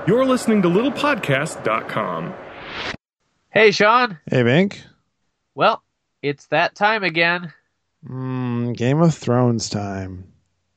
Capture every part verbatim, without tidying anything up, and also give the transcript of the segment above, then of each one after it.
You're listening to little podcast dot com. Hey, Sean. Hey, Bink. Well, it's that time again. Mm, Game of Thrones time.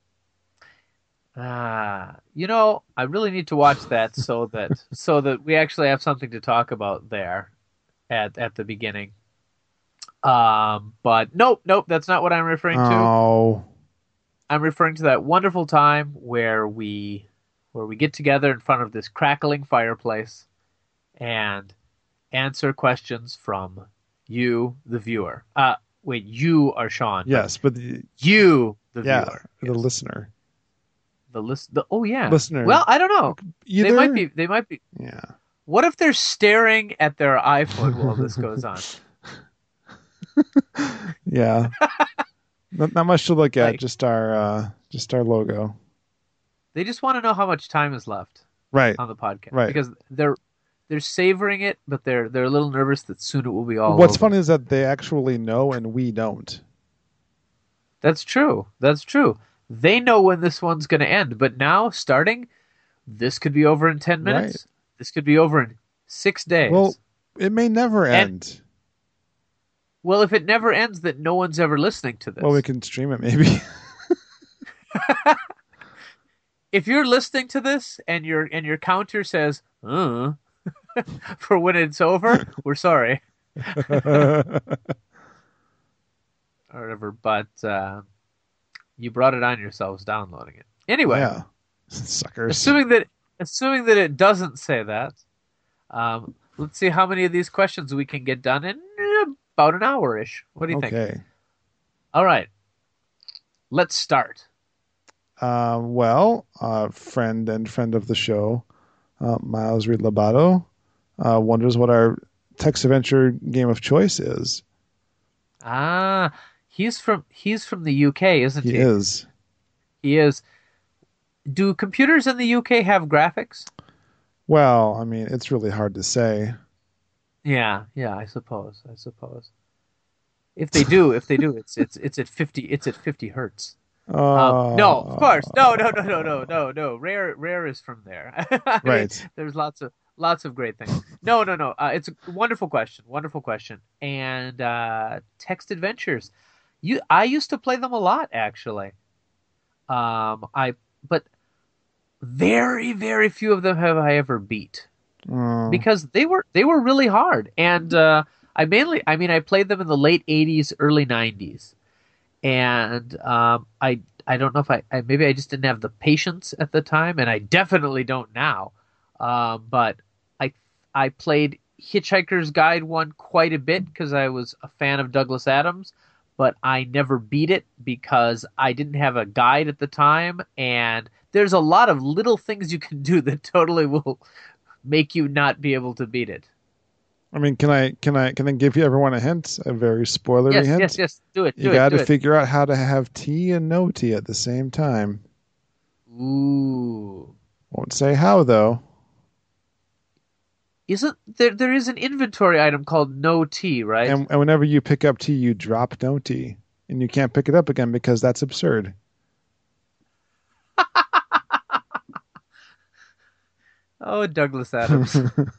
Ah, you know, I really need to watch that so that so that we actually have something to talk about there at at the beginning. Um, but nope, nope, that's not what I'm referring to. Oh. I'm referring to that wonderful time where we where we get together in front of this crackling fireplace and answer questions from you, the viewer. Uh, wait, you are Sean. Yes, but the, you, the yeah, viewer, the yes. listener. The list. The, oh yeah, Listener. Well, I don't know. Either? They might be. They might be. Yeah. What if they're staring at their iPhone while this goes on? Yeah. not, not much to look at. Like, just our, uh, just our logo. They just want to know how much time is left. Right. On the podcast, right? Because they're they're savoring it, but they're they're a little nervous that soon it will be all. What's over. funny is that they actually know and we don't. That's true. That's true. They know when this one's going to end, but now starting, this could be over in ten minutes. Right. This could be over in six days. Well, it may never And- end. Well, if it never ends, that no one's ever listening to this. Well, we can stream it maybe. If you're listening to this and your and your counter says uh, for when it's over, we're sorry. Or whatever, but uh, you brought it on yourselves downloading it. Anyway, yeah. Suckers. assuming that assuming that it doesn't say that, um, let's see how many of these questions we can get done in about an hour-ish. What do you think? Okay. All right. Let's start. Uh, well, uh, friend and friend of the show, uh, Miles Reed Labato, uh, wonders what our text adventure game of choice is. Ah, he's from he's from the U K, isn't he? He is. He is. Do computers in the U K have graphics? Well, I mean, it's really hard to say. Yeah, yeah, I suppose. I suppose. If they do, if they do, it's it's it's at fifty. It's at fifty hertz. Uh, Um, no, of course, no, no, no, no, no, no, no. Rare, Rare is from there. I mean, Right. there's lots of lots of great things. No, no, no. Uh, it's a wonderful question. Wonderful question. And uh, text adventures. You, I used to play them a lot, actually. Um, I, but very, very few of them have I ever beat uh, because they were they were really hard. And uh, I mainly, I mean, I played them in the late eighties, early nineties. And um, I I don't know if I, I maybe I just didn't have the patience at the time, and I definitely don't now. Um, but I I played Hitchhiker's Guide one quite a bit because I was a fan of Douglas Adams, but I never beat it because I didn't have a guide at the time. And there's a lot of little things you can do that totally will make you not be able to beat it. I mean, can I can I can I give you everyone a hint? A very spoilery Yes, hint. yes, yes. Do it. Do you it. got do to it. figure out how to have tea and no tea at the same time. Ooh. Won't say how though. Isn't there? There is an inventory item called no tea, right? And, and whenever you pick up tea, you drop no tea, and you can't pick it up again because that's absurd. Oh, Douglas Adams.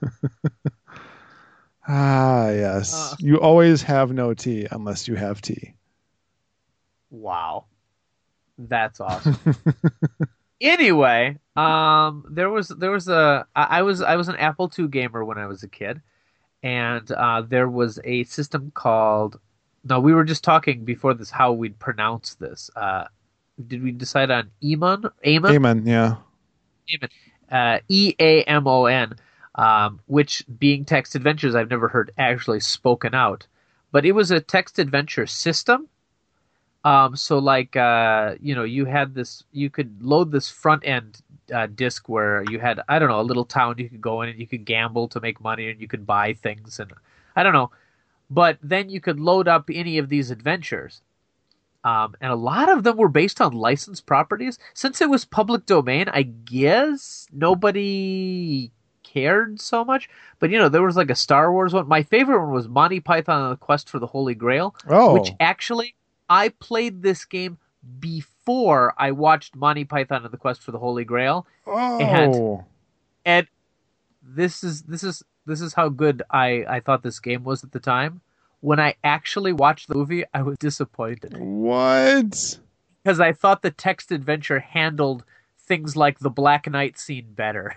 Ah, yes. Uh. You always have no tea unless you have tea. Wow, that's awesome. Anyway, um, there was there was a I I was I was an Apple two gamer when I was a kid, and uh, there was a system called. No, we were just talking before this how we'd pronounce this. Uh, did we decide on Eamon? Eamon? Amen. Yeah. Eamon. Uh, E A M O N, um, which, being text adventures, I've never heard actually spoken out. But it was a text adventure system. Um, so, like, uh, you know, you had this, you could load this front end uh, disc where you had, I don't know, a little town you could go in and you could gamble to make money and you could buy things and I don't know. But then you could load up any of these adventures. Um, and a lot of them were based on licensed properties. Since it was public domain, I guess nobody cared so much. But, you know, there was like a Star Wars one. My favorite one was Monty Python and the Quest for the Holy Grail, Oh. which actually I played this game before I watched Monty Python and the Quest for the Holy Grail. Oh. And, and this is this is this is how good I I thought this game was at the time. When I actually watched the movie, I was disappointed What? because I thought the text adventure handled things like the Black Knight scene better.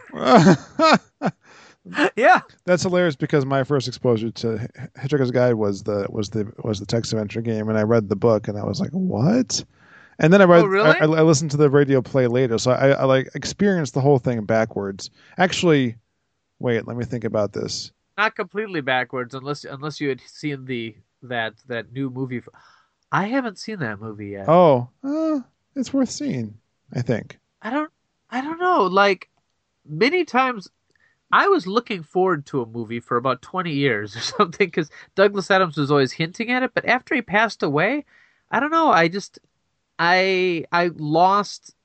Yeah, That's hilarious because my first exposure to Hitchhiker's Guide was the was the was the text adventure game, and I read the book, and I was like, "What?" And then I read, Oh, really? I, I listened to the radio play later, so I, I like experienced the whole thing backwards. Actually, wait, let me think about this. not completely backwards, unless unless you had seen the that that new movie. I haven't seen that movie yet. Oh, uh, it's worth seeing, I think. I don't I don't know. Like many times, I was looking forward to a movie for about twenty years or something because Douglas Adams was always hinting at it. But after he passed away, I don't know. I just I I lost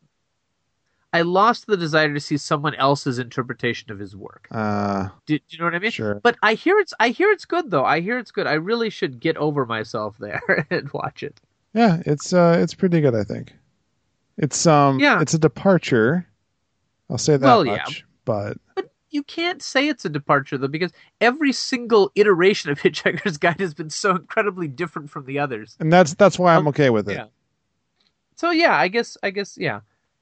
I lost the desire to see someone else's interpretation of his work. Uh, Do, do you know what I mean? Sure. But I hear it's I hear it's good though. I hear it's good. I really should get over myself there and watch it. yeah, it's uh, it's pretty good, I think. It's um, Yeah. it's a departure. I'll say that Well, yeah. much, but But you can't say it's a departure though, because every single iteration of Hitchhiker's Guide has been so incredibly different from the others. and that's that's why I'm okay with it. Yeah. So yeah, I guess I guess yeah.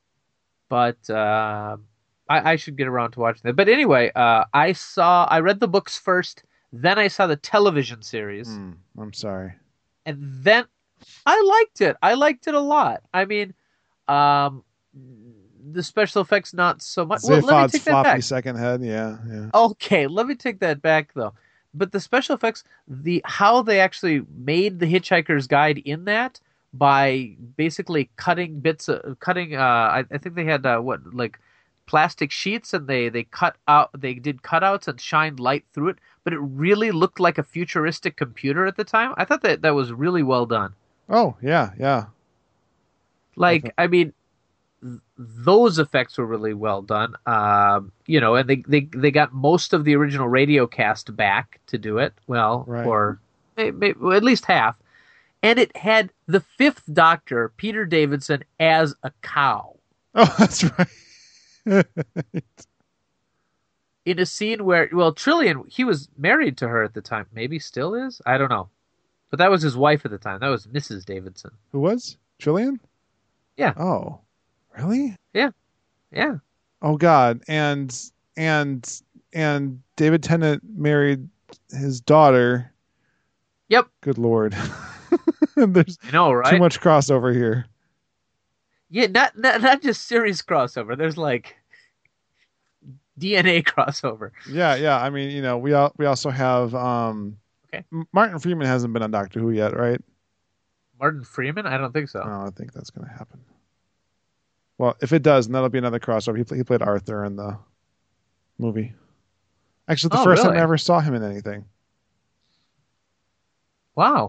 But uh, I, I should get around to watching that. But anyway, uh, I saw I read the books first, then I saw the television series, Hmm, I'm sorry. and then I liked it. I liked it a lot. I mean, um, the special effects not so much. Well, let me Zaphod's take that floppy back. second head, yeah, yeah. Okay, let me take that back though. But the special effects, the how they actually made the Hitchhiker's Guide in that by basically cutting bits of cutting. Uh, I, I think they had uh, what like plastic sheets, and they they cut out. They did cutouts and shined light through it, but it really looked like a futuristic computer at the time. I thought that that was really well done. Oh, yeah, yeah. Like, I mean, th- those effects were really well done. Um, you know, and they, they they got most of the original radio cast back to do it. Well, Right. or may, may, well, at least half. And it had the Fifth Doctor, Peter Davidson, as a cow Oh, that's right. in a scene where, well, Trillian, he was married to her at the time. Maybe still is. I don't know. But that was his wife at the time. That was Missus Davidson. Who was? Trillian? Yeah. Oh, really? Yeah. Oh God, and and and David Tennant married his daughter. Yep. Good Lord. There's I know, right? too much crossover here. Yeah, not, not not just series crossover. There's like D N A crossover. Yeah, yeah. I mean, you know, we all, we also have um Okay. M- Martin Freeman hasn't been on Doctor Who yet, right? Martin Freeman? I don't think so. No, I think that's going to happen. Well, if it does, then that'll be another crossover. He, play, he played Arthur in the movie. Actually, the Oh, first really? time I ever saw him in anything. Wow.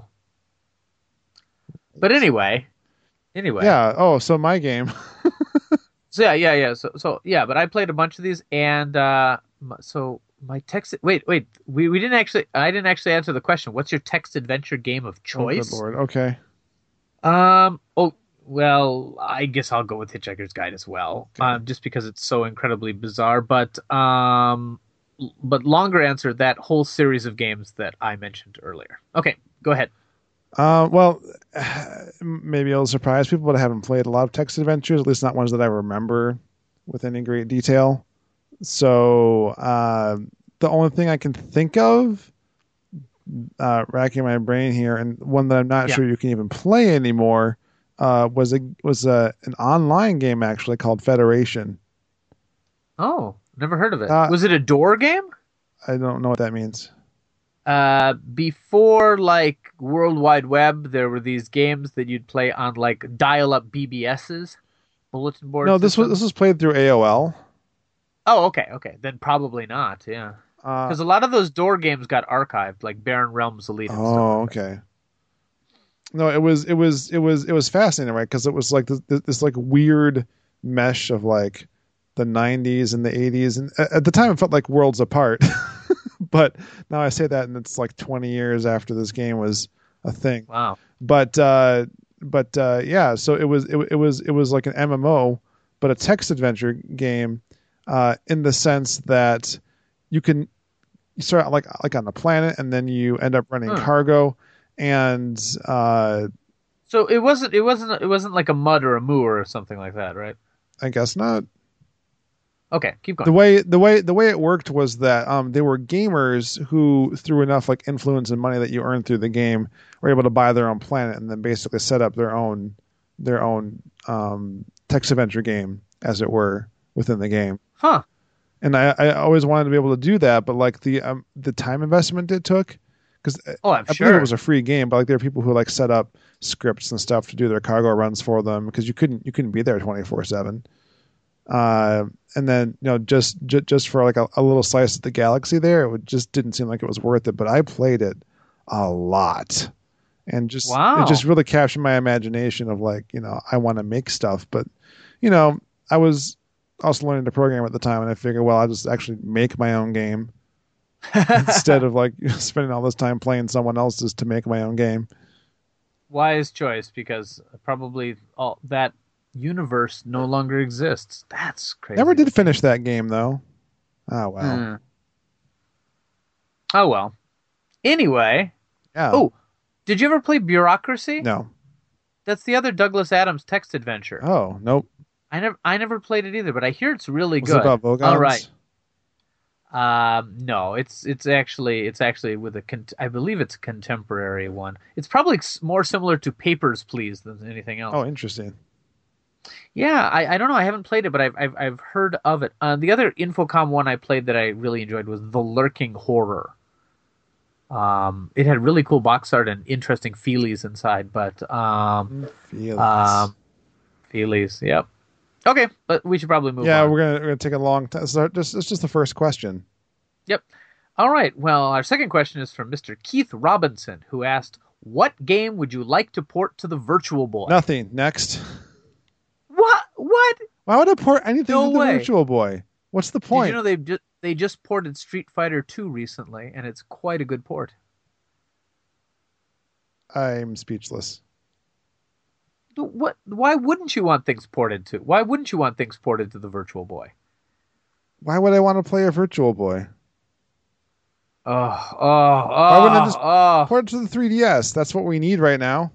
But anyway, anyway. Yeah. Oh, so my game. So yeah, yeah, yeah. So so yeah, but I played a bunch of these, and uh, m- so my text. Wait, wait. We we didn't actually. I didn't actually answer the question. What's your text adventure game of Oh, choice? good Lord. Okay. Um. Oh, well, I guess I'll go with Hitchhiker's Guide as well, Okay. um, just because it's so incredibly bizarre. But um, l- but longer answer, that whole series of games that I mentioned earlier. Okay, go ahead. Uh, well, maybe it'll surprise people, but I haven't played a lot of text adventures, at least not ones that I remember with any great detail. So uh, the only thing I can think of, uh, racking my brain here, and one that I'm not Yeah. sure you can even play anymore, uh, was a was a an online game actually called Federation. Oh, never heard of it. Uh, Was it a door game? I don't know what that means. Uh, before like World Wide Web, there were these games that you'd play on like dial-up B B Ss, bulletin board. No, this was systems. this was played through A O L. Oh, okay, okay. Then probably not. Yeah, Uh, because a lot of those door games got archived, like Barren Realms Elite. And stuff Oh, like that. okay. No, it was it was it was it was fascinating, right? Because it was like this, this like weird mesh of like the nineties and the eighties, and at at the time it felt like worlds apart. But now I say that, and it's like twenty years after this game was a thing. Wow. But uh, but uh, yeah, so it was it, it was it was like an M M O, but a text adventure game, uh, in the sense that you can you start out like like on the planet, and then you end up running Huh. cargo, and uh, So it wasn't it wasn't it wasn't like a mud or a moo or something like that, right? I guess not. Okay, keep going. The way the way the way it worked was that um, they were gamers who, through enough like influence and money that you earned through the game, were able to buy their own planet and then basically set up their own their own um, text adventure game, as it were, within the game. Huh. And I, I always wanted to be able to do that, but like the um, the time investment it took, because Oh, I'm I sure. believe it was a free game, but like there are people who like set up scripts and stuff to do their cargo runs for them, because you couldn't you couldn't be there twenty-four seven. Uh, and then you know just j- just for like a, a little slice of the galaxy there, it would, just didn't seem like it was worth it. But I played it a lot, and just Wow. it just really captured my imagination of like, you know, I want to make stuff, but you know, I was also learning to program at the time, and I figured, well, I'll just actually make my own game instead of like spending all this time playing someone else's to make my own game. Wise choice, because probably all that universe no longer exists. That's crazy. Never did finish that game though. Oh well. Hmm. Oh well. Anyway, Yeah. oh, did you ever play Bureaucracy? No. That's the other Douglas Adams text adventure. Oh nope. I never I never played it either, but I hear it's really Was good. it about Vogons? All right. Um, no, it's it's actually it's actually with a con- I believe it's a contemporary one. It's probably s- more similar to Papers, Please than anything else. Oh, interesting. Yeah, I, I don't know. I haven't played it, but I've I've, I've heard of it. Uh, the other Infocom one I played that I really enjoyed was The Lurking Horror. Um, it had really cool box art and interesting feelies inside, but um, Feelings. um, feelies, yep. Okay, but we should probably move yeah, on. we're gonna we're gonna take a long time. So just it's just the first question. Yep. All right. Well, our second question is from Mister Keith Robinson, who asked, "What game would you like to port to the Virtual Boy?" Nothing. Next. What? What? Why would I port anything No to the way. Virtual Boy? What's the point? Did you know they just they just ported Street Fighter two recently, and it's quite a good port. I'm speechless. What? Why wouldn't you want things ported to? Why wouldn't you want things ported to the Virtual Boy? Why would I want to play a Virtual Boy? Oh, oh, oh, Why wouldn't I just oh. port it to the three D S? That's what we need right now.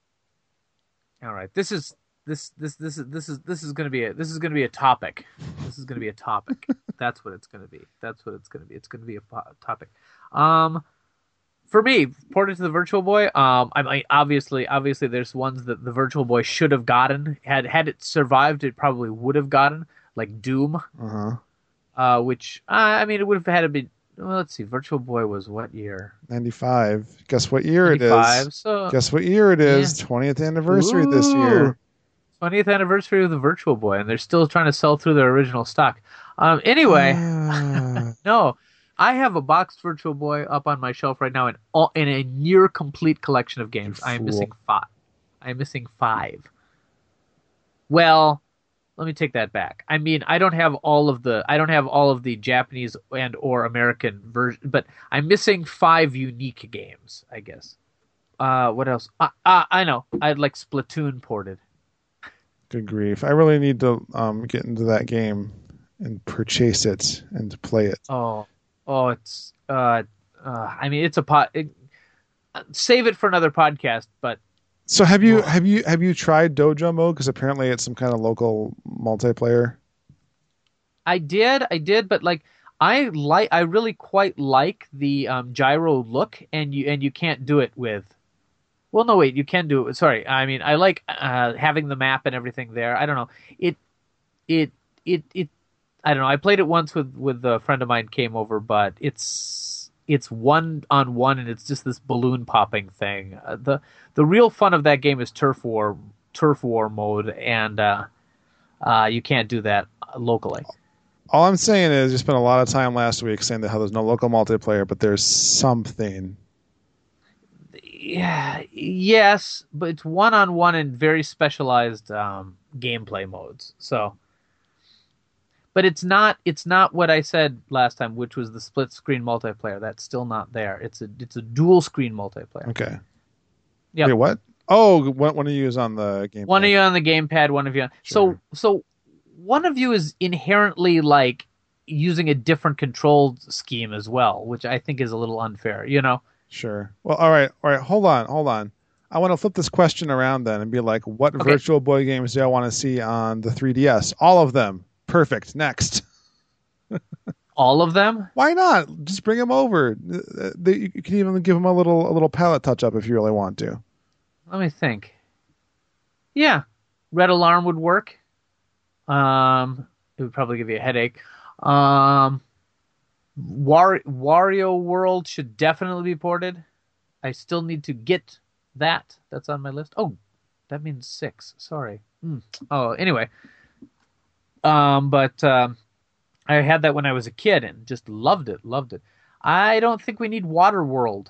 All right. This is this this this is this is this is going to be a this is going to be a topic. This is going to be a topic. That's what it's going to be. That's what it's going to be. It's going to be a po- topic. Um, for me, ported to the Virtual Boy. Um, I mean, obviously, obviously, there's ones that the Virtual Boy should have gotten. Had had it survived, it probably would have gotten, like Doom. Uh-huh. Uh, which uh, I mean, it would have had to be. Well, let's see. Virtual Boy was what year? ninety-five. Guess what year it ninety-five. is? So Guess what year it is? Yeah. twentieth anniversary this year. twentieth anniversary of the Virtual Boy, and they're still trying to sell through their original stock. Um, anyway, Ah. no, I have a boxed Virtual Boy up on my shelf right now in all in a near complete collection of games. You I am fool. missing five. I am missing five. Well, let me take that back. I mean, I don't have all of the I don't have all of the Japanese and or American version, but I'm missing five unique games, I guess. Uh, what else? Uh, uh, I know. I'd like Splatoon ported. Good grief. I really need to um, get into that game and purchase it and play it. Oh, oh, it's. Uh, uh, I mean, it's a pot. It, save it for another podcast. But So have you Ugh. have you have you tried Dojo mode? Because apparently it's some kind of local multiplayer. I did, I did, but like I like, I really quite like the um, gyro look, and you and you can't do it with. Well, no, wait, you can do it. Sorry, I mean, I like uh, having the map and everything there. I don't know. It, it, it, it. I don't know. I played it once with with a friend of mine came over, but it's it's one on one, and it's just this balloon popping thing. Uh, the The real fun of that game is turf war, turf war mode, and uh, uh, you can't do that locally. All I'm saying is you spent a lot of time last week saying that how there's no local multiplayer, but there's something. Yeah, yes, but it's one on one in very specialized um, gameplay modes. So, but it's not it's not what I said last time, which was the split screen multiplayer. That's still not there. It's a it's a dual screen multiplayer. Okay. Yep. Wait, what? Oh, one one of you is on the game. One of you on the gamepad, one of you. On... Sure. So so one of you is inherently like using a different control scheme as well, which I think is a little unfair, you know? Sure. Well, all right. All right. Hold on. Hold on. I want to flip this question around then and be like, what Okay. Virtual Boy games do I want to see on the three D S? All of them. Perfect. Next. All of them? Why not? Just bring them over. They, you can even give them a little a little palette touch up if you really want to. Let me think. Yeah. Red Alarm would work. Um, it would probably give you a headache. Um, War- Wario World should definitely be ported. I still need to get that. That's on my list. Oh, that means six. Sorry. Hmm. Oh, anyway. Um, but um, I had that when I was a kid and just loved it. Loved it. I don't think we need Water World.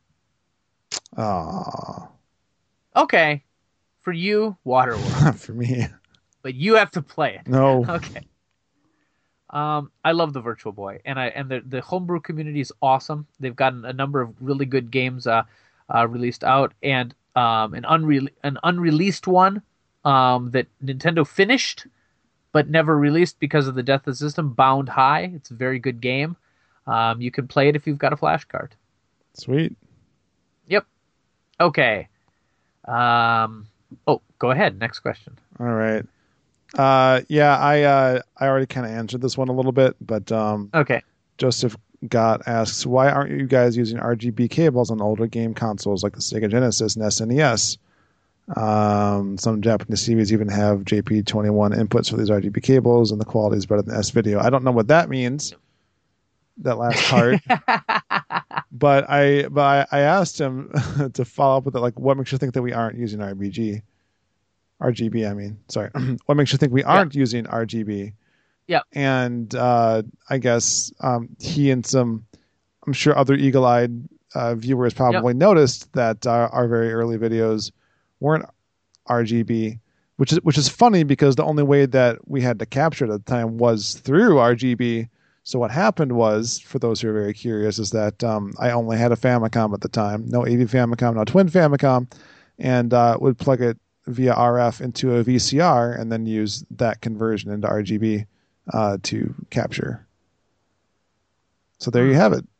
Ah, Okay, for you, Water World, for me, but you have to play it. no. Okay. Um, I love the Virtual Boy, and I and the the homebrew community is awesome. They've gotten a number of really good games uh, uh, released out, and um, an unre- an unreleased one um, that Nintendo finished but never released because of the death of the system. Bound High. It's a very good game. Um, you can play it if you've got a flash card. Sweet. Yep. Okay. Um, oh, go ahead. Next question. All right. Uh, yeah, I uh, I already kind of answered this one a little bit, but um, Okay. Joseph Gott asks, why aren't you guys using R G B cables on older game consoles like the Sega Genesis and S N E S? Um, some Japanese T Vs even have J P twenty-one inputs for these R G B cables, and the quality is better than S video. I don't know what that means, that last part. but I but I, I asked him to follow up with it, like, what makes you think that we aren't using R B G? R G B, I mean, sorry. What makes you think we aren't yeah. using R G B? Yeah. And uh, I guess um, he and some, I'm sure other eagle-eyed uh, viewers probably yep. noticed that uh, our very early videos weren't R G B, which is which is funny because the only way that we had to capture it at the time was through R G B. So what happened was, for those who are very curious, is that um, I only had a Famicom at the time, no A V Famicom, no Twin Famicom, and uh, would plug it via R F into a V C R and then use that conversion into R G B uh, to capture. So there you have it.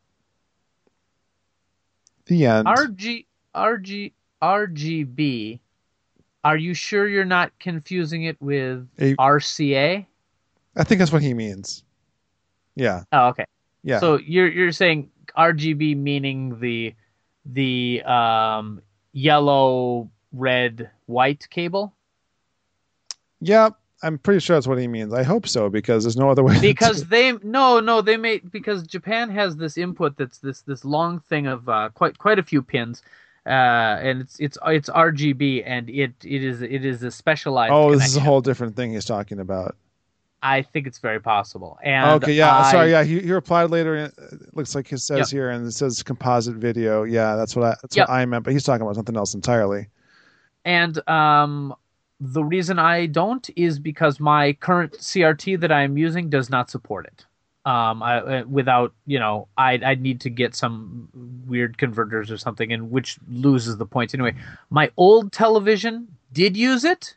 The end. R G, R G, R G B. Are you sure you're not confusing it with a, R C A? I think that's what he means. Yeah. Oh, okay. Yeah. So you're you're saying R G B meaning the the um, yellow, red, white cable? Yeah, I'm pretty sure that's what he means. I hope so, because there's no other way. Because to... they no no they made because Japan has this input that's this this long thing of uh, quite quite a few pins, uh, and it's it's it's R G B, and it it is it is a specialized. Oh, connection. This is a whole different thing he's talking about. I think it's very possible. And okay, yeah, I, sorry, yeah, he, he replied later. It looks like he says yep. here, and it says composite video. Yeah, that's what I that's yep. what I meant, but he's talking about something else entirely. And um, the reason I don't is because my current C R T that I'm using does not support it. Um, I, without, you know, I'd, I'd need to get some weird converters or something, and which loses the points anyway. My old television did use it.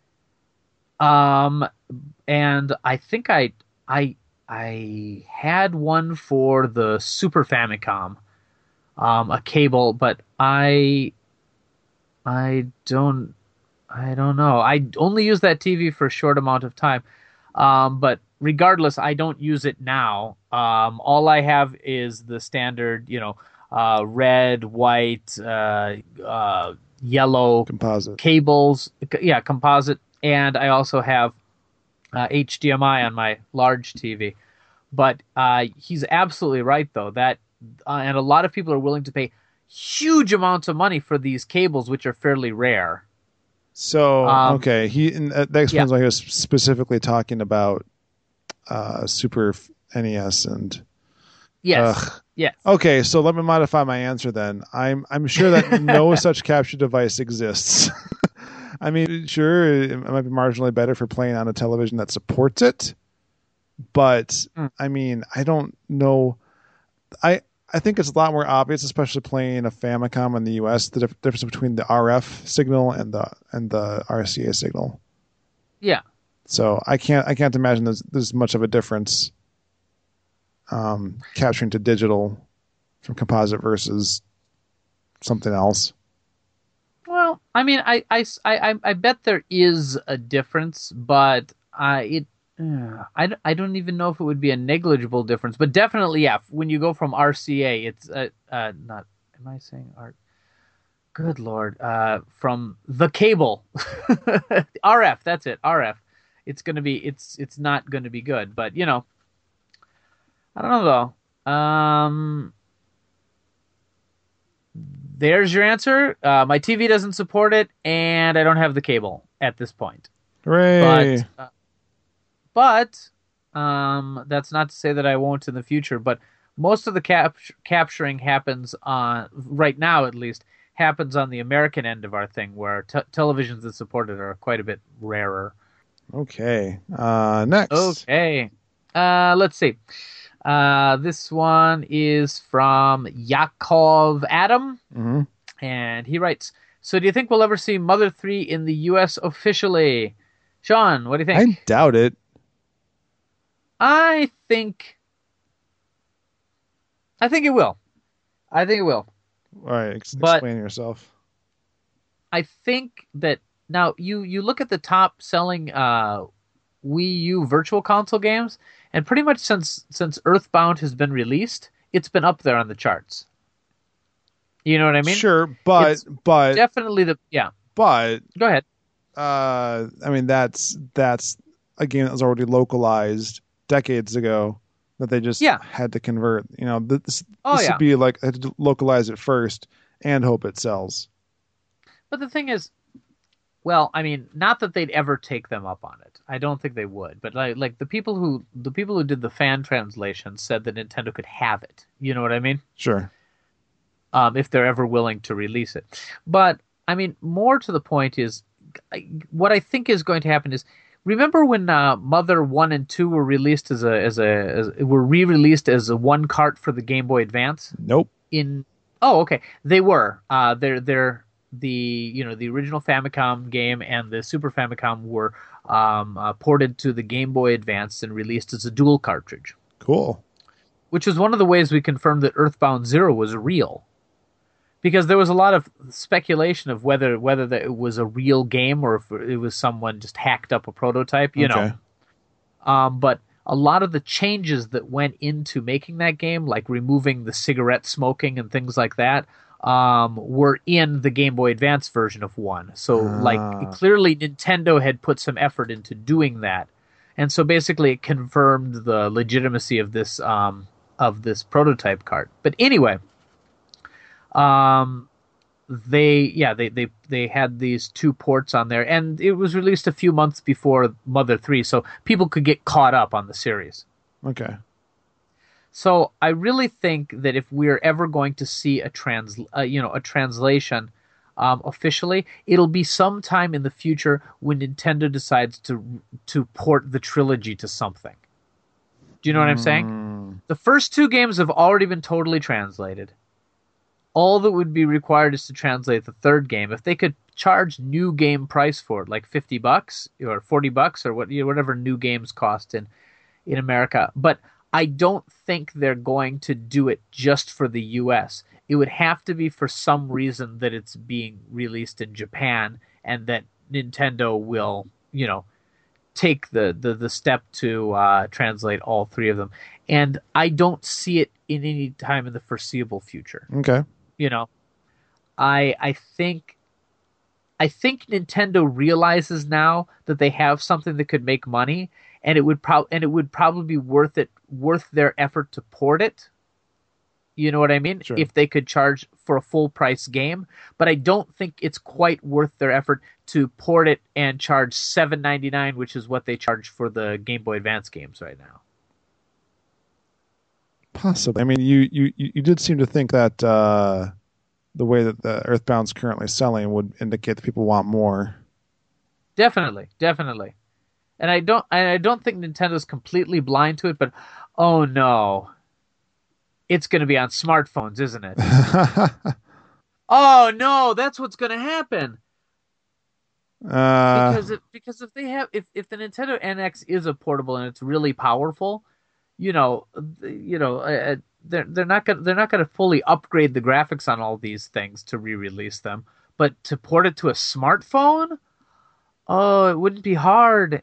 Um, and I think I, I, I had one for the Super Famicom, um, a cable, but I, I don't, I don't know. I only use that T V for a short amount of time. Um, but regardless, I don't use it now. Um, all I have is the standard, you know, uh, red, white, uh, uh, yellow composite cables. Yeah, composite. And I also have uh, H D M I on my large T V. But uh, he's absolutely right, though, that uh, and a lot of people are willing to pay huge amounts of money for these cables, which are fairly rare. So, um, okay, he and that explains yeah. why he was specifically talking about uh, Super N E S and. Yes. Ugh. Yes. Okay, so let me modify my answer then. I'm I'm sure that no such capture device exists. I mean, sure, it might be marginally better for playing on a television that supports it, but mm. I mean, I don't know. I I think it's a lot more obvious, especially playing a Famicom in the U S, the dif- difference between the R F signal and the and the R C A signal. Yeah. So I can't I can't imagine there's there's much of a difference um, capturing to digital from composite versus something else. Well, I mean, I, I, I, I bet there is a difference, but uh, it uh, I, I don't even know if it would be a negligible difference. But definitely, yeah, when you go from R C A, it's uh, uh, not. Am I saying art? Good Lord. Uh, from the cable. R F, that's it, R F. It's going to be, it's it's not going to be good. But, you know, I don't know, though. Um, there's your answer. Uh, my T V doesn't support it, and I don't have the cable at this point. Hooray. But, uh, but um, that's not to say that I won't in the future. But most of the cap- capturing happens on, right now at least, happens on the American end of our thing, where te- televisions that support it are quite a bit rarer. Okay. Uh, next. Okay. Uh, let's see. Uh, this one is from Yakov Adam, Mm-hmm. and he writes, so do you think we'll ever see Mother three in the U S officially? Sean, what do you think? I doubt it. I think... I think it will. I think it will. All right, ex- But- explain yourself. I think that now you, you look at the top selling uh, Wii U Virtual Console games, and pretty much since since Earthbound has been released, it's been up there on the charts. You know what I mean? Sure, but it's but Definitely the yeah. but Go ahead. uh, I mean that's that's a game that was already localized decades ago that they just Yeah. had to convert. You know, this Oh, this yeah. would be like they had to localize it first and hope it sells. But the thing is, well, I mean, not that they'd ever take them up on it. I don't think they would. But like, like the people who the people who did the fan translation said that Nintendo could have it. You know what I mean? Sure. Um, if they're ever willing to release it. But I mean, more to the point is, I- what I think is going to happen is, remember when uh, Mother One and Two were released as a as a as, were re-released as a one cart for the Game Boy Advance? Nope. In oh, okay, they were. Uh, they're they're the you know the original Famicom game and the Super Famicom were um, uh, ported to the Game Boy Advance and released as a dual cartridge, Cool. which was one of the ways we confirmed that Earthbound Zero was real. Because there was a lot of speculation of whether whether that it was a real game or if it was someone just hacked up a prototype, you Okay. know. Um, but a lot of the changes that went into making that game, like removing the cigarette smoking and things like that, um, were in the Game Boy Advance version of one. So, Ah. like, clearly Nintendo had put some effort into doing that, and so basically it confirmed the legitimacy of this um, of this prototype cart. But anyway. Um, they yeah they, they they had these two ports on there, and it was released a few months before Mother three, so people could get caught up on the series. Okay. So I really think that if we're ever going to see a trans uh, you know a translation um, officially, it'll be sometime in the future when Nintendo decides to to port the trilogy to something. Do you know what I'm saying? Mm, The first two games have already been totally translated. All that would be required is to translate the third game. If they could charge new game price for it, like fifty bucks or forty bucks or what, you know, whatever new games cost in, in America. But I don't think they're going to do it just for the U S. It would have to be for some reason that it's being released in Japan and that Nintendo will, you know, take the, the, the step to uh, translate all three of them. And I don't see it in any time in the foreseeable future. okay. You know, I I think I think Nintendo realizes now that they have something that could make money, and it would pro- and it would probably be worth it worth their effort to port it. You know what I mean? Sure. If they could charge for a full price game, but I don't think it's quite worth their effort to port it and charge seven ninety-nine, which is what they charge for the Game Boy Advance games right now. Possibly. I mean, you, you, you you did seem to think that uh, the way that the Earthbound's currently selling would indicate that people want more. Definitely, definitely. And I don't and I don't think Nintendo's completely blind to it, but oh no. It's going to be on smartphones, isn't it? Oh no, that's what's going to happen. uh, Because if, because if they have if, if the Nintendo N X is a portable and it's really powerful, you know, you know, uh, they're they're not gonna they're not gonna fully upgrade the graphics on all these things to re-release them, but to port it to a smartphone, oh, it wouldn't be hard.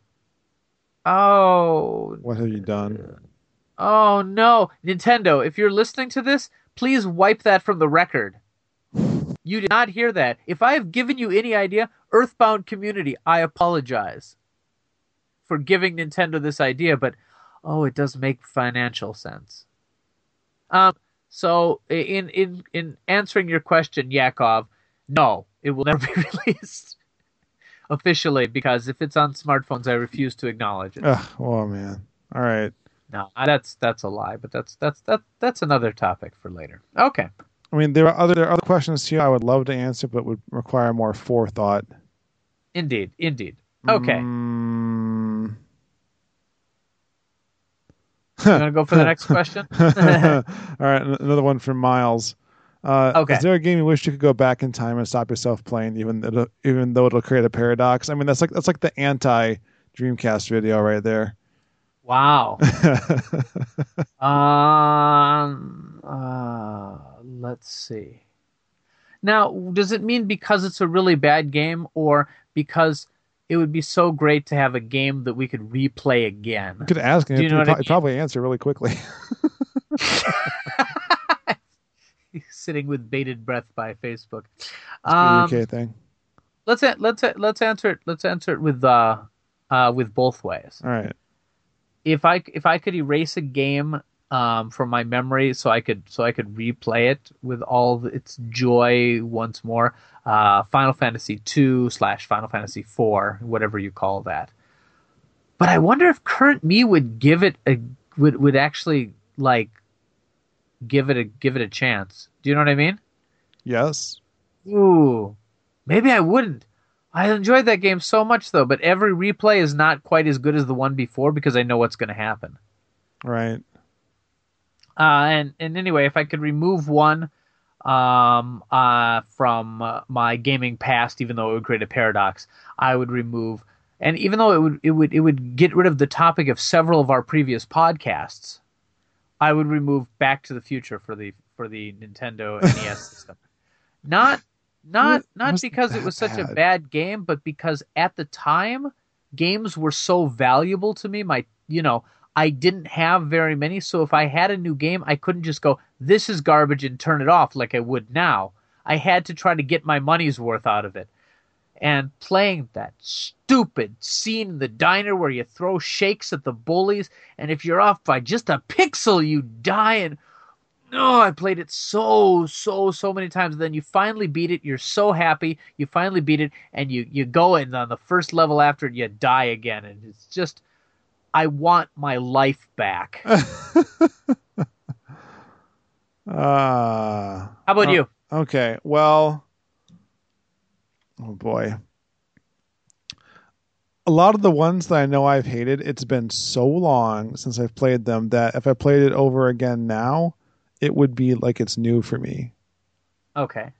Oh, What have you done? oh no, Nintendo! If you're listening to this, please wipe that from the record. You did not hear that. If I have given you any idea, Earthbound community, I apologize for giving Nintendo this idea, but oh, it does make financial sense. Um, so in in in answering your question, Yakov, no, it will never be released officially because if it's on smartphones, I refuse to acknowledge it. Ugh, oh man. All right. No, that's that's a lie, but that's that's that that's another topic for later. Okay. I mean, there are other there are other questions here I would love to answer, but would require more forethought. Indeed, indeed. Okay. Mm. You want to go for the next question? All right, another one from Miles. Uh, Okay. Is there a game you wish you could go back in time and stop yourself playing, even though, even though it'll create a paradox? I mean, that's like that's like the anti Dreamcast video right there. Wow. um. Uh, let's see. Now, does it mean because it's a really bad game, or because it would be so great to have a game that we could replay again? You could ask him. Do you know He'd what pro- I mean? probably answer really quickly. Sitting with bated breath by Facebook. It's Um, the U K thing. let's a- let's a- let's answer it. Let's answer it with uh, uh, with both ways. All right. If I if I could erase a game um, from my memory, so I could so I could replay it with all its joy once more, uh, Final Fantasy two slash Final Fantasy four, whatever you call that. But I wonder if current me would give it a would would actually like give it a give it a chance. Do you know what I mean? Yes. Ooh, maybe I wouldn't. I enjoyed that game so much though, but every replay is not quite as good as the one before because I know what's going to happen. Right. Uh, and and anyway, if I could remove one um, uh, from uh, my gaming past, even though it would create a paradox, I would remove. And even though it would it would it would get rid of the topic of several of our previous podcasts, I would remove Back to the Future for the for the Nintendo N E S system. Not not It not wasn't because it that was such a bad. bad game, but because at the time games were so valuable to me. My you know I didn't have very many, so if I had a new game, I couldn't just go, "This is garbage," and turn it off like I would now. I had to try to get my money's worth out of it. And playing that stupid scene in the diner where you throw shakes at the bullies, and if you're off by just a pixel, you die. And oh, I played it so, so, so many times. And then you finally beat it. You're so happy. You finally beat it, and you, you go, and on the first level after it, you die again. And it's just, I want my life back. Uh, How about oh, you? Okay. Well, oh boy. A lot of the ones that I know I've hated, it's been so long since I've played them that if I played it over again now, it would be like it's new for me. Okay.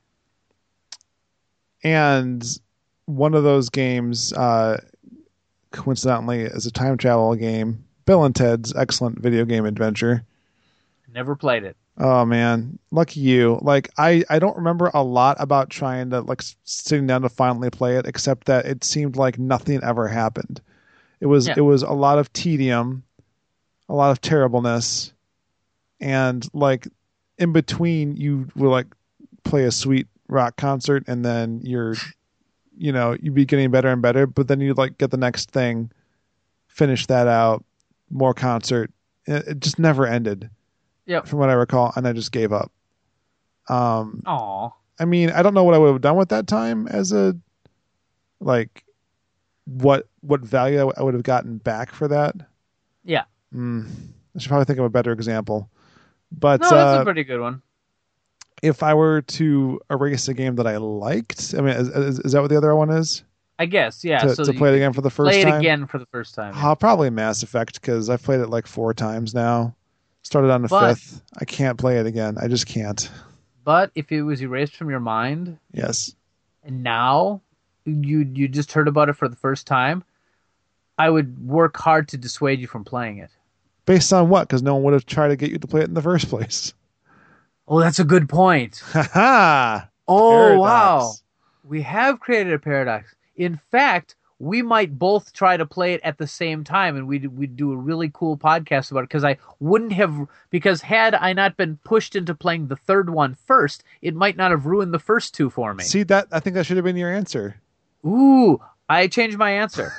And one of those games, uh, coincidentally, is a time travel game. Bill and Ted's excellent video game adventure. Never played it. Oh man, lucky you. Like I, I don't remember a lot about trying to like s- sitting down to finally play it, except that it seemed like nothing ever happened. It was Yeah. it was a lot of tedium, a lot of terribleness, and like in between you will like play a sweet rock concert and then you're you know, you'd be getting better and better, but then you'd like get the next thing, finish that out, more concert. It, it just never ended. Yep. From what I recall, and I just gave up. Um, Aw. I mean, I don't know what I would have done with that time as a, like, what what value I would have gotten back for that. Yeah. Mm, I should probably think of a better example. But No, that's uh, a pretty good one. if I were to erase a game that I liked, I mean, is, is, is that what the other one is? I guess, yeah. to so to you play it could again for the first play it time? again for the first time. Uh, probably Mass Effect, because I've played it like four times now. Started on the But- fifth. I can't play it again. I just can't. But if it was erased from your mind, Yes. and now you you just heard about it for the first time, I would work hard to dissuade you from playing it. Based on what? Because no one would have tried to get you to play it in the first place. Oh, that's a good point. Ha ha! Oh, Paradox. wow. We have created a paradox. In fact, we might both try to play it at the same time, and we'd, we'd do a really cool podcast about it, because I wouldn't have, because had I not been pushed into playing the third one first, it might not have ruined the first two for me. See, that I think that should have been your answer. Ooh, I changed my answer.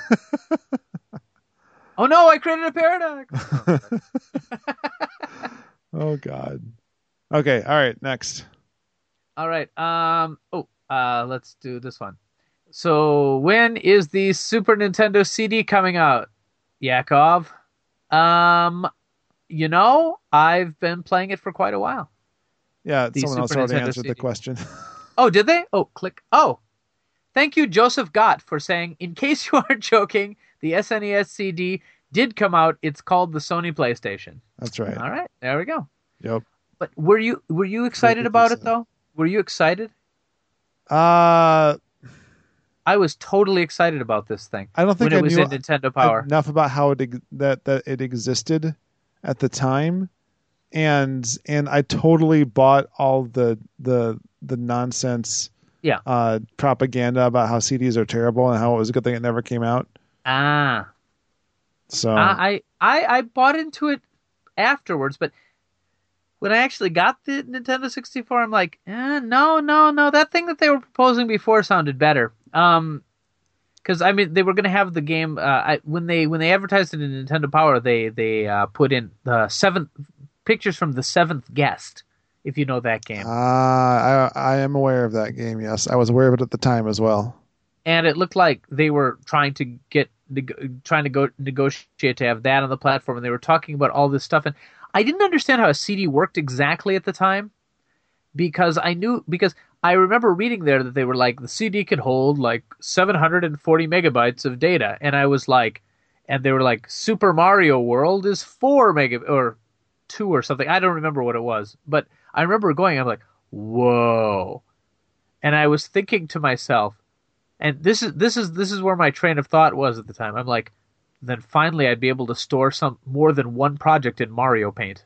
Oh no, I created a paradox. Oh, God. Okay, all right, next. All right. Um. Oh, uh, let's do this one. So, when is the Super Nintendo C D coming out, Yakov? Um, you know, I've been playing it for quite a while. Yeah, The someone else Super already Nintendo answered C D. the question. Oh, did they? Oh, click. Oh, thank you, Joseph Gott, for saying, in case you aren't joking, the S N E S C D did come out. It's called the Sony PlayStation. That's right. All right, there we go. Yep. But were you were you excited about it though? Were you excited? Uh, I was totally excited about this thing. I don't think when I it was knew in Nintendo Power. enough about how it ex- that that it existed at the time, and and I totally bought all the the the nonsense Yeah. uh, propaganda about how C Ds are terrible and how it was a good thing it never came out. Ah. So I, I I bought into it afterwards, but when I actually got the Nintendo sixty-four, I'm like, eh, no, no, no. That thing that they were proposing before sounded better. Um, because I mean, they were going to have the game. Uh, I, when they when they advertised it in Nintendo Power, they they uh, put in the seventh pictures from the Seventh Guest. If you know that game, uh, I I am aware of that game. Yes, I was aware of it at the time as well. and it looked like they were trying to get neg- trying to go negotiate to have that on the platform, and they were talking about all this stuff. And I didn't understand how a C D worked exactly at the time, because I knew because I remember reading there that they were like the C D could hold like seven hundred forty megabytes of data, and I was like, and they were like Super Mario World is four mega or two or something. I don't remember what it was, but I remember going, I'm like, whoa, and I was thinking to myself, and this is this is this is where my train of thought was at the time. I'm like, then finally I'd be able to store some more than one project in Mario Paint.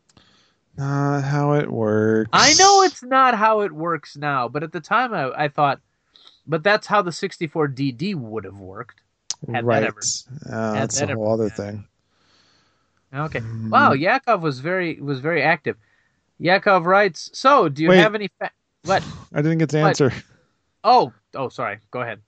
Not how it works. I know it's not how it works now, but at the time I, I thought, but that's how the sixty-four D D would have worked. Had right. That ever, uh, had that's that a whole ever, other yeah. thing. Okay. Wow, Yakov was very was very active. Yakov writes, so do you Wait. have any fa- what? I didn't get to What? answer. Oh, oh, sorry. Go ahead.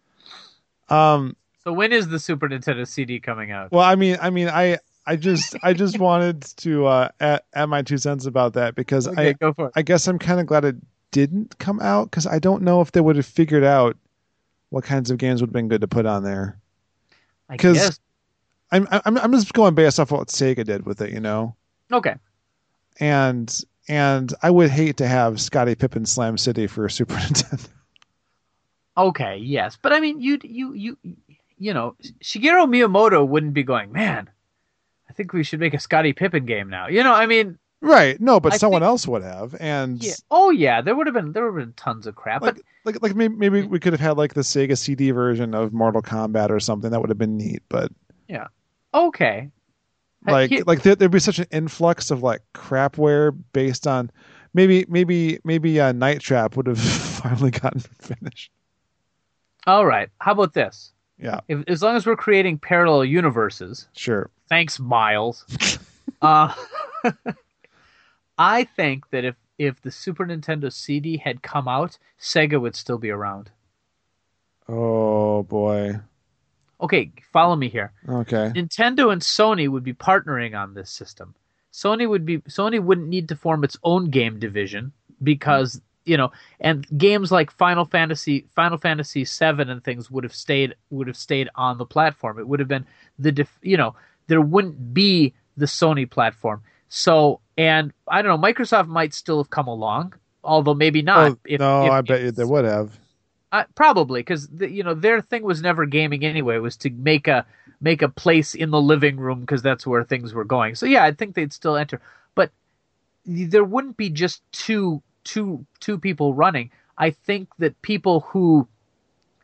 Um. So when is the Super Nintendo C D coming out? Well, I mean, I mean, I, I just, I just wanted to uh, add, add my two cents about that because Okay, I, go for it. I guess I'm kind of glad it didn't come out because I don't know if they would have figured out what kinds of games would have been good to put on there. I 'cause- guess. I'm, I'm, I'm just going based off what Sega did with it, you know, Okay. and and I would hate to have Scottie Pippen Slam City for Super Nintendo. Okay, yes. But I mean, you you you you know, Shigeru Miyamoto wouldn't be going, man, I think we should make a Scottie Pippen game now. You know, I mean, Right? No, but I someone think- else would have, and yeah. Oh yeah, there would have been there would have been tons of crap. like but like like maybe, maybe we could have had like the Sega C D version of Mortal Kombat or something that would have been neat, but. yeah. Okay. like He- like there, there'd be such an influx of like crapware based on maybe maybe maybe uh, Night Trap would have finally gotten finished. All right. How about this? Yeah, If, as long as we're creating parallel universes, sure. thanks, Miles. uh, I think that if if the Super Nintendo C D had come out, Sega would still be around. Oh boy. Okay, follow me here. Okay. Nintendo and Sony would be partnering on this system. Sony would be Sony wouldn't need to form its own game division because, you know, and games like Final Fantasy Final Fantasy seven and things would have stayed would have stayed on the platform. It would have been the def, you know, there wouldn't be the Sony platform. So, and I don't know, Microsoft might still have come along, although maybe not. Oh, if, no, if- I bet if- you they would have. Uh, probably because the, you know their thing was never gaming anyway. It was to make a make a place in the living room because that's where things were going. So yeah, I think they'd still enter, but there wouldn't be just two two two people running. I think that people who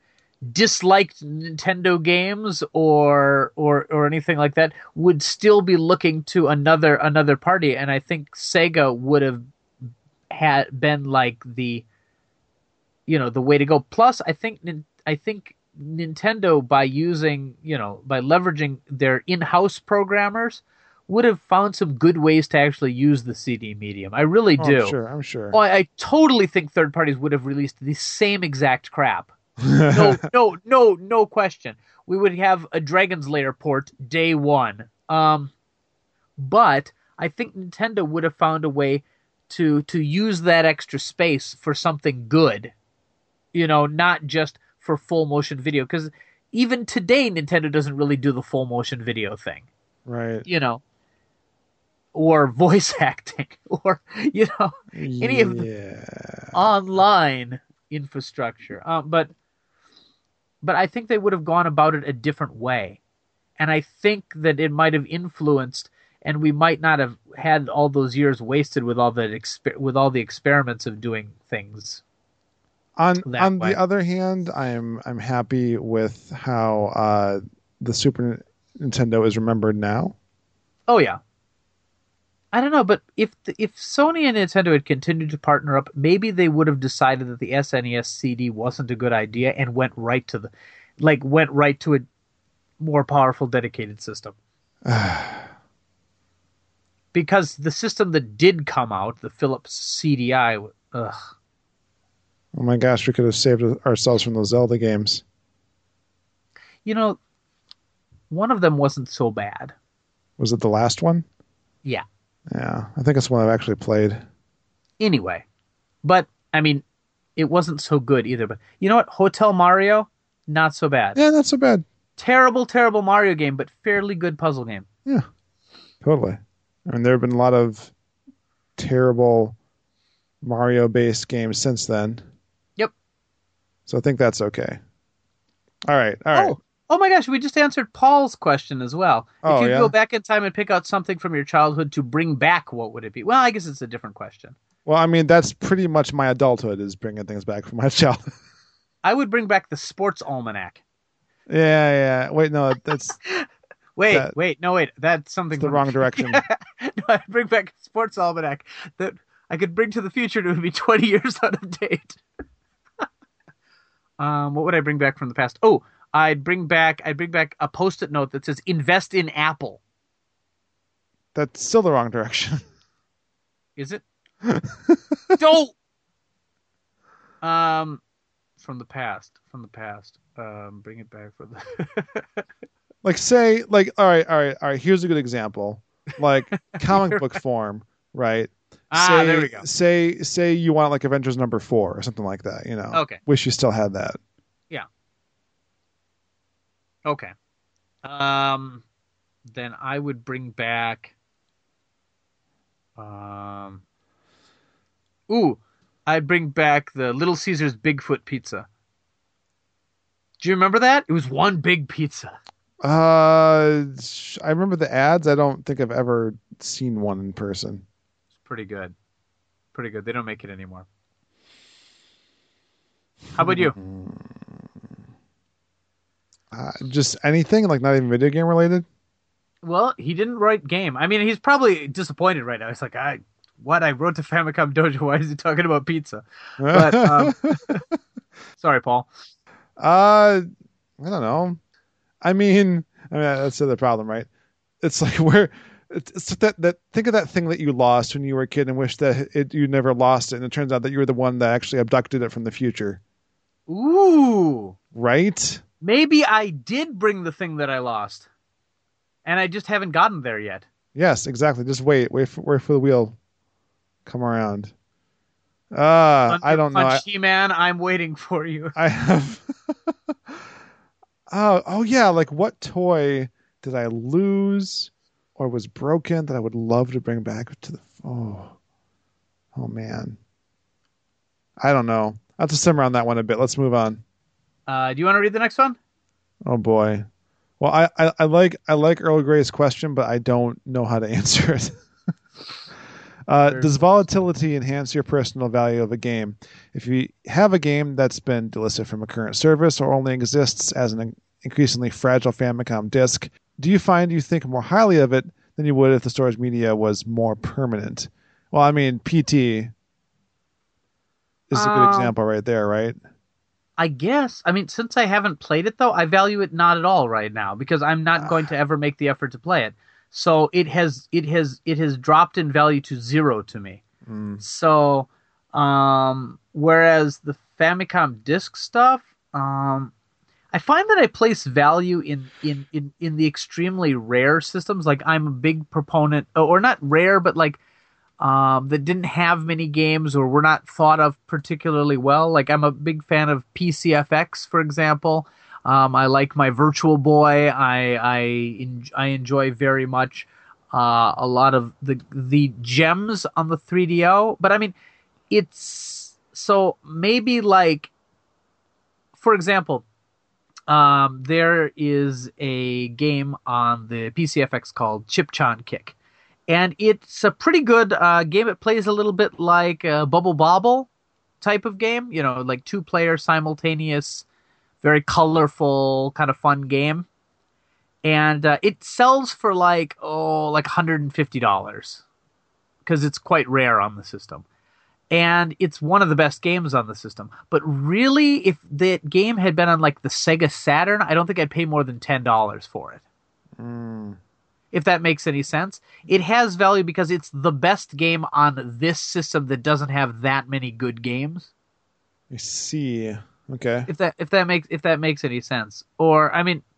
disliked Nintendo games or or or anything like that would still be looking to another another party, and I think Sega would have had been like the you know the way to go. Plus, I think I think Nintendo, by using you know by leveraging their in-house programmers, would have found some good ways to actually use the C D medium. I really Oh, do. I'm sure. I'm sure. Oh, I, I totally think third parties would have released the same exact crap. No, no, no, no question. We would have a Dragon's Lair port day one. Um, but I think Nintendo would have found a way to to use that extra space for something good. You know, not just for full motion video. Because even today, Nintendo doesn't really do the full motion video thing. Right. You know, or voice acting, or you know, any yeah. of the online infrastructure. Um, but but I think they would have gone about it a different way, and I think that it might have influenced, and we might not have had all those years wasted with all the exper- with all the experiments of doing things. On that on way. the other hand, I'm I'm happy with how uh, the Super Nintendo is remembered now. Oh yeah. I don't know, but if the, if Sony and Nintendo had continued to partner up, maybe they would have decided that the S N E S C D wasn't a good idea and went right to the, like went right to a more powerful dedicated system. Because the system that did come out, the Philips C D I, ugh. Oh my gosh, we could have saved ourselves from those Zelda games. You know, one of them wasn't so bad. Was it the last one? Yeah. Yeah, I think it's one I've actually played. Anyway, but I mean, it wasn't so good either. But you know what? Hotel Mario, not so bad. Yeah, not so bad. Terrible, terrible Mario game, but fairly good puzzle game. Yeah, totally. I mean, there have been a lot of terrible Mario-based games since then. Yep. So I think that's okay. All right, all right. Oh, oh my gosh, we just answered Paul's question as well. Oh, if you yeah? go back in time and pick out something from your childhood to bring back, what would it be? Well, I guess it's a different question. Well, I mean, that's pretty much my adulthood, is bringing things back from my childhood. I would bring back the Sports Almanac. Yeah, yeah. Wait, no, that's Wait, That- wait, no, wait. That's something the from- wrong direction. no, I'd bring back a Sports Almanac that I could bring to the future and it would be twenty years out of date. um, what would I bring back from the past? Oh, I'd bring back I'd bring back a post-it note that says "Invest in Apple." That's still the wrong direction. Is it? Don't. Um, from the past, from the past. Um, bring it back for the. Like, say, like, all right, all right, all right. Here's a good example. Like comic book form, right? Ah, say, there we go. Say, say you want like Avengers number four or something like that. You know. Okay. Wish you still had that. Okay. Um, then I would bring back. Um. Ooh, I'd bring back the Little Caesars Bigfoot pizza. Do you remember that? It was one big pizza. Uh, I remember the ads. I don't think I've ever seen one in person. It's pretty good. Pretty good. They don't make it anymore. How about you? Uh, just anything, like not even video game related. Well, he didn't write game. I mean, he's probably disappointed right now. He's like, I, what? I wrote to Famicom Dojo. Why is he talking about pizza? But um, sorry, Paul. Uh, I don't know. I mean, I mean that's the other problem, right? It's like where it's, it's that that think of that thing that you lost when you were a kid and wish that it you never lost it, and it turns out that you were the one that actually abducted it from the future. Ooh. Right? Maybe I did bring the thing that I lost, and I just haven't gotten there yet. Yes, exactly. Just wait, wait for, wait for the wheel come around. Uh, I don't know. I, Punch He-Man, I'm waiting for you. I have. oh, oh yeah. Like, what toy did I lose or was broken that I would love to bring back to the? Oh, oh man. I don't know. I'll have to simmer on that one a bit. Let's move on. Uh, do you want to read the next one? Oh boy. Well, I, I, I like I like Earl Grey's question, but I don't know how to answer it. Uh, There's- does volatility enhance your personal value of a game? If you have a game that's been delisted from a current service or only exists as an increasingly fragile Famicom disc, do you find you think more highly of it than you would if the storage media was more permanent? Well, I mean, P T is a good Um, example right there, right? I guess. I mean, since I haven't played it though, I value it not at all right now because I'm not going to ever make the effort to play it. So it has it has it has dropped in value to zero to me. Mm. So um whereas the Famicom disc stuff, um I find that I place value in, in, in, in the extremely rare systems. Like I'm a big proponent, or not rare, but like um, that didn't have many games or were not thought of particularly well. Like I'm a big fan of P C F X, for example. Um, I like my Virtual Boy. I I, en- I enjoy very much uh, a lot of the the gems on the three D O. But I mean, it's so maybe like, for example. Um, there is a game on the P C F X called Chip-Chon Kick. And it's a pretty good uh, game. It plays a little bit like a Bubble Bobble type of game. You know, like two-player simultaneous, very colorful, kind of fun game. And uh, it sells for like, oh, like one hundred fifty dollars. Because it's quite rare on the system. And it's one of the best games on the system. But really, if that game had been on like the Sega Saturn, I don't think I'd pay more than ten dollars for it. Mm. If that makes any sense. It has value because it's the best game on this system that doesn't have that many good games. I see. Okay. If that if that makes if that makes any sense. Or I mean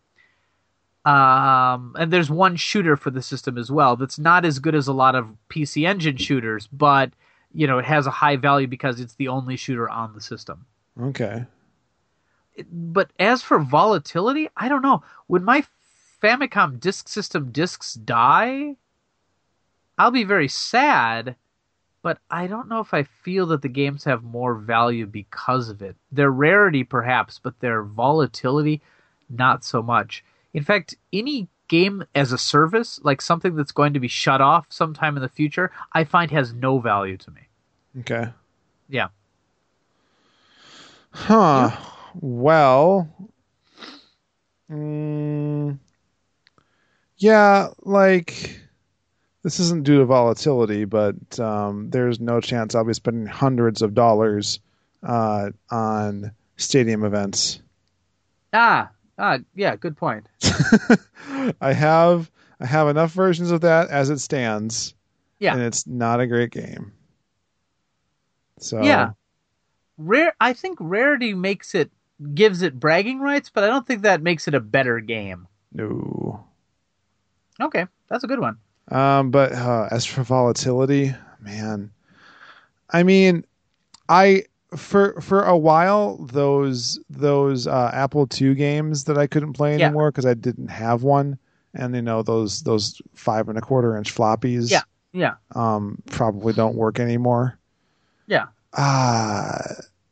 um and there's one shooter for the system as well that's not as good as a lot of P C Engine shooters, but you know, it has a high value because it's the only shooter on the system. Okay. It, but as for volatility, I don't know. When my Famicom Disk System discs die, I'll be very sad, but I don't know if I feel that the games have more value because of it. Their rarity, perhaps, but their volatility, not so much. In fact, any game as a service, like something that's going to be shut off sometime in the future, I find has no value to me. Okay. Yeah. Huh. Yeah. Well, mm, yeah, like this isn't due to volatility, but um, there's no chance I'll be spending hundreds of dollars uh, on stadium events. Ah, ah, yeah, good point. I have I have enough versions of that as it stands. Yeah. And it's not a great game. So yeah, rare. I think rarity makes it gives it bragging rights, but I don't think that makes it a better game. No. Okay, that's a good one. Um, but uh, as for volatility, man, I mean, I for for a while those those uh, Apple two games that I couldn't play Yeah. anymore because I didn't have one, and you know those those five and a quarter inch floppies. Yeah, yeah, um, probably don't work anymore. yeah. Uh,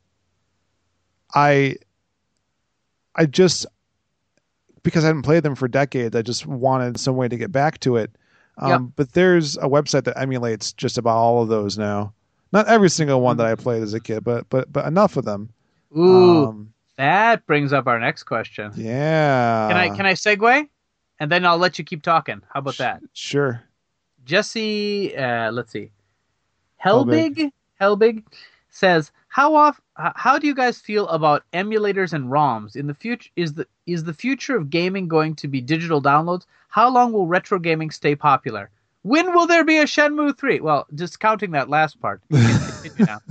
I I just because I hadn't played them for decades, I just wanted some way to get back to it. Um, Yeah. But there's a website that emulates just about all of those now. Not every single one that I played as a kid, but but but enough of them. Ooh, Um, that brings up our next question. yeah. Can I can I segue, and then I'll let you keep talking. How about that? Sure. Jesse, uh, let's see, Helbig, Helbig says, "How off? How do you guys feel about emulators and ROMs in the future? Is the is the future of gaming going to be digital downloads? How long will retro gaming stay popular? When will there be a Shenmue three?" Well, discounting that last part. You can continue now.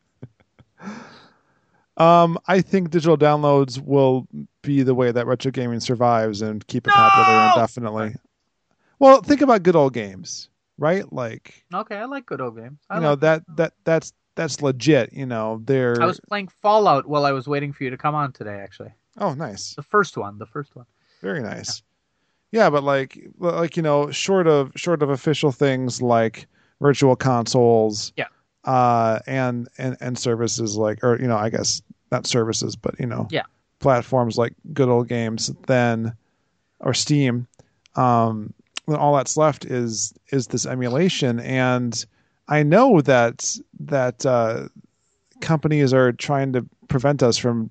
Um, I think digital downloads will be the way that retro gaming survives and keep it No! popular indefinitely. Well, think about good old games, right? Like, Okay, I like good old games. I you know, like that that that's that's legit. You know, they're I was playing Fallout while I was waiting for you to come on today. Actually, oh, nice, the first one, the first one. very nice. Yeah, but like like you know, short of short of official things like virtual consoles, Yeah. uh, and and and services like, or you know, I guess not services, but you know, Yeah. platforms like good old games, then or Steam, um, then all that's left is is this emulation, and I know that that uh, companies are trying to prevent us from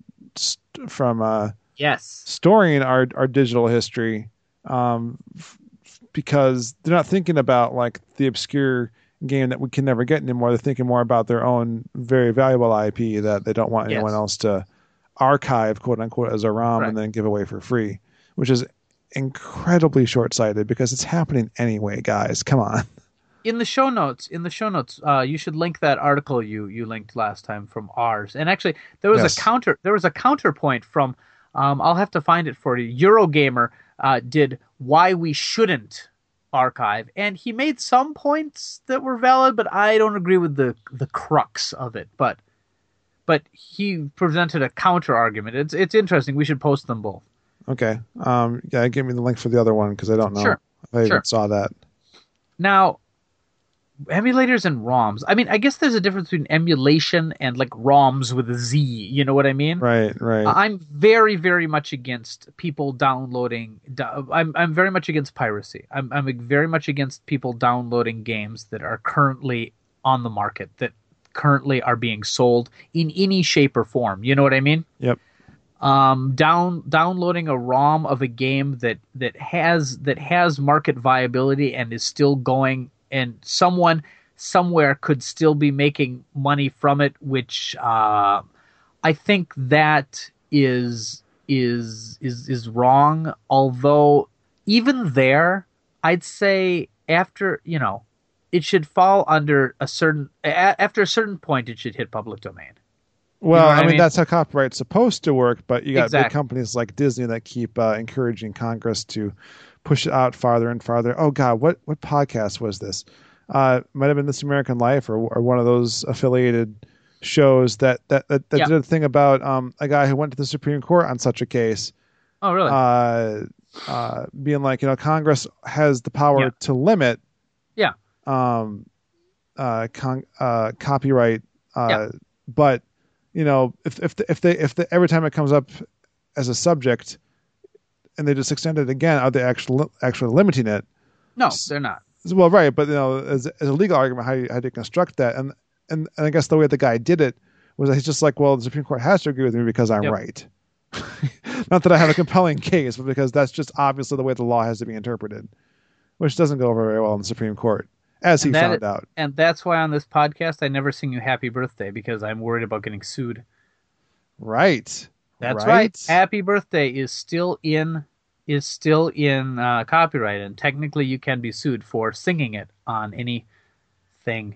from uh, Yes. storing our, our digital history, um, f- because they're not thinking about like the obscure game that we can never get anymore. They're thinking more about their own very valuable I P that they don't want anyone Yes. else to archive, quote unquote, as a ROM Right. and then give away for free, which is incredibly short-sighted because it's happening anyway, guys. Come on. In the show notes, in the show notes, uh, you should link that article you you linked last time from ours. And actually, there was Yes. a counter. There was a counterpoint from. Um, I'll have to find it for you. Eurogamer uh, did why we shouldn't archive, and he made some points that were valid, but I don't agree with the the crux of it. But but he presented a counter argument. It's it's interesting. We should post them both. Okay. Um, yeah, give me the link for the other one because I don't know Sure. if I Sure. even saw that. Now, emulators and ROMs. I mean, I guess there's a difference between emulation and like ROMs with a Z. You know what I mean? Right, right. I'm very, very much against people downloading. do- I'm I'm very much against piracy. I'm I'm very much against people downloading games that are currently on the market, that currently are being sold in any shape or form. You know what I mean? Yep. Um, down downloading a ROM of a game that that has that has market viability and is still going, and someone somewhere could still be making money from it, which uh, I think that is is is is wrong. Although even there, I'd say after you know, it should fall under a certain a- after a certain point, it should hit public domain. Well, know what I I mean, mean? that's how copyright's supposed to work, but you got big Exactly. companies like Disney that keep uh, encouraging Congress to push it out farther and farther. Oh God, what what podcast was this? Uh, might have been This American Life or or one of those affiliated shows that that that, that Yeah. did a thing about um, a guy who went to the Supreme Court on such a case, Oh, really? uh, uh, being like, you know, Congress has the power Yeah. to limit yeah. um, uh, con- uh, copyright, uh, Yeah. but you know, if if the, if they if the, every time it comes up as a subject, and they just extend it again, are they actually actually limiting it? No, they're not. Well, right, but you know, as, as a legal argument, how you, how do you construct that? And, and and I guess the way the guy did it was that he's just like, well, the Supreme Court has to agree with me because I'm Yep. right. Not that I have a compelling case, but because that's just obviously the way the law has to be interpreted, which doesn't go over very well in the Supreme Court, as he And that found is- out. And that's why on this podcast I never sing you happy birthday, because I'm worried about getting sued. Right. That's right. Happy birthday is still in is still in uh, copyright, and technically you can be sued for singing it on anything.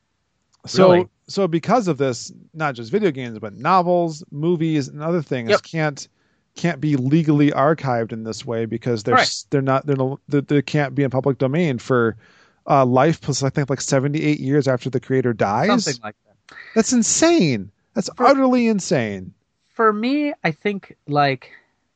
So, Really? so because of this, not just video games, but novels, movies, and other things Yep. can't can't be legally archived in this way because they're Right. s- they're not they're no, they, they can't be in public domain for uh, life plus I think like seventy-eight years after the creator dies. Something like that. That's insane. That's For- utterly insane. For me, I think like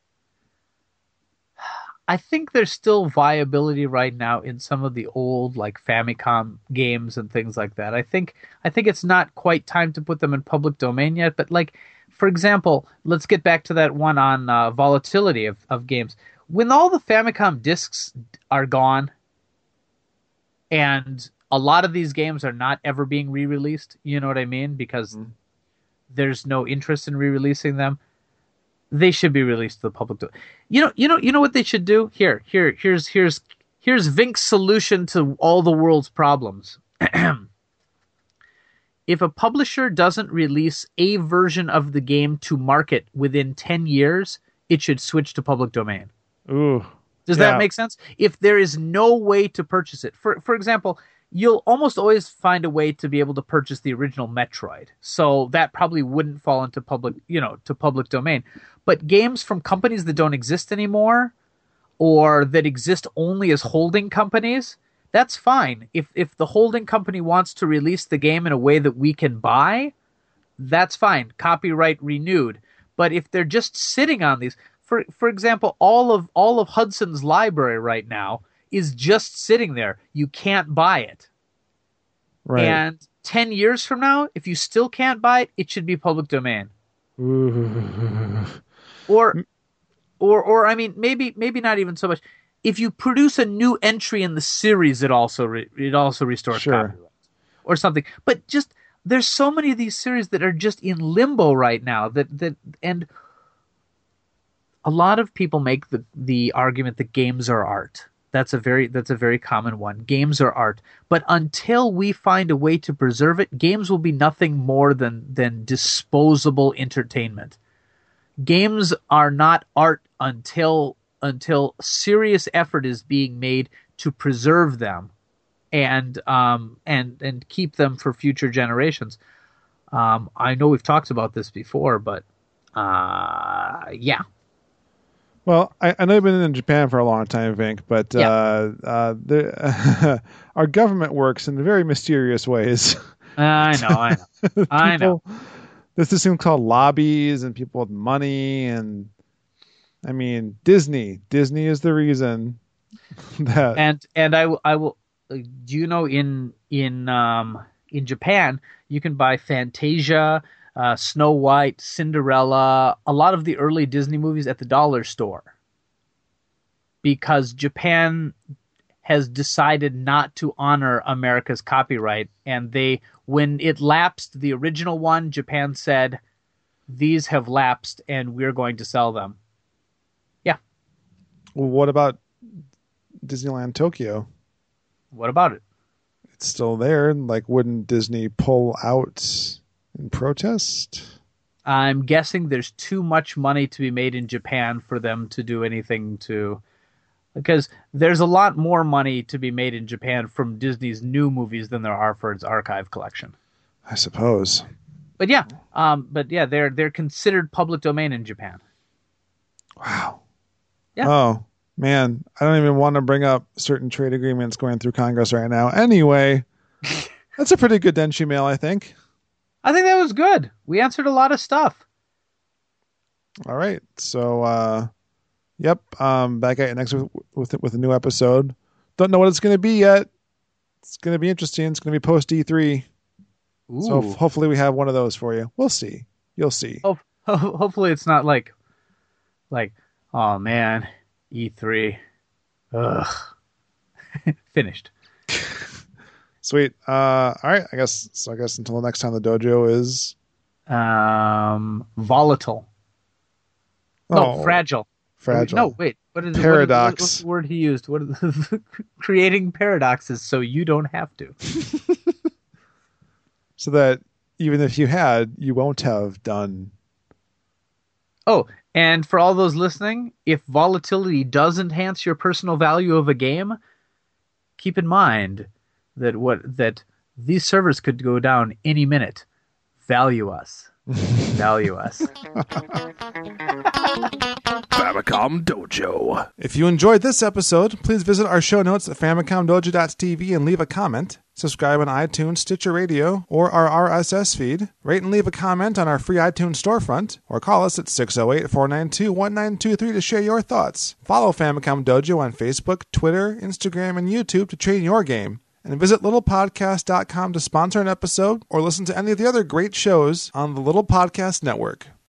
I think there's still viability right now in some of the old like Famicom games and things like that. I think I think it's not quite time to put them in public domain yet, but like for example, let's get back to that one on uh, volatility of, of games. When all the Famicom discs are gone and a lot of these games are not ever being re-released, you know what I mean? Because Mhm. there's no interest in re-releasing them. They should be released to the public. You know, you know, you know what they should do? Here, here, here's here's here's Vinc's solution to all the world's problems. If a publisher doesn't release a version of the game to market within ten years, it should switch to public domain. Ooh. Does Yeah. that make sense? If there is no way to purchase it, for for example, you'll almost always find a way to be able to purchase the original Metroid. So that probably wouldn't fall into public, you know, to public domain. But games from companies that don't exist anymore or that exist only as holding companies, that's fine. If if the holding company wants to release the game in a way that we can buy, that's fine. Copyright renewed. But if they're just sitting on these, for for example, all of all of Hudson's library right now is just sitting there. You can't buy it. Right. And ten years from now, if you still can't buy it, it should be public domain. Ooh. Or or or I mean maybe maybe not even so much. If you produce a new entry in the series, it also re- it also restores Sure. copyright. or something. But just there's so many of these series that are just in limbo right now. That that and a lot of people make the the argument that games are art. That's a very that's a very common one. Games are art, but until we find a way to preserve it, games will be nothing more than than disposable entertainment. Games are not art until until serious effort is being made to preserve them and um and and keep them for future generations. Um, I know we've talked about this before, but uh, yeah. Well, I, I know you've been in Japan for a long time, Vink, but Yeah. uh, uh, the, our government works in very mysterious ways. I know, I know, I know. People- There's this thing called lobbies and people with money, and I mean Disney. Disney is the reason that. And and I will I will. uh, Do you know in in um in Japan you can buy Fantasia, uh, Snow White, Cinderella, a lot of the early Disney movies at the dollar store, because Japan has decided not to honor America's copyright, and they when it lapsed the original one, Japan said these have lapsed and we're going to sell them. Yeah. Well, what about Disneyland Tokyo? What about it? It's still there. Like, wouldn't Disney pull out in protest? I'm guessing there's too much money to be made in Japan for them to do anything to... Because there's a lot more money to be made in Japan from Disney's new movies than there are for its archive collection. I suppose. But yeah, um, but yeah, they're they're considered public domain in Japan. Wow. Yeah. Oh, man. I don't even want to bring up certain trade agreements going through Congress right now. Anyway, that's a pretty good Denshi mail, I think. I think that was good. We answered a lot of stuff. All right. So, uh, yep. Um, back at you next with, with, with a new episode. Don't know what it's going to be yet. It's going to be interesting. It's going to be post E three. Ooh. So f- hopefully we have one of those for you. We'll see. You'll see. Ho- ho- hopefully it's not like, like, oh man, E three, ugh, finished. Sweet. Uh, all right. I guess, so I guess until next time the dojo is... Um, volatile. No, Oh, fragile. fragile. No, wait. What is Paradox. What, what, what's the word he used? What is the, creating paradoxes so you don't have to. So that even if you had, you won't have done. Oh, and for all those listening, if volatility does enhance your personal value of a game, keep in mind that what that these servers could go down any minute. Value us. Value us. Famicom Dojo. If you enjoyed this episode, please visit our show notes at famicom dojo dot t v and leave a comment. Subscribe on iTunes, Stitcher Radio, or our R S S feed. Rate and leave a comment on our free iTunes storefront, or call us at six oh eight, four nine two, one nine two three to share your thoughts. Follow Famicom Dojo on Facebook, Twitter, Instagram, and YouTube to train your game. And visit little podcast dot com to sponsor an episode or listen to any of the other great shows on the Little Podcast Network.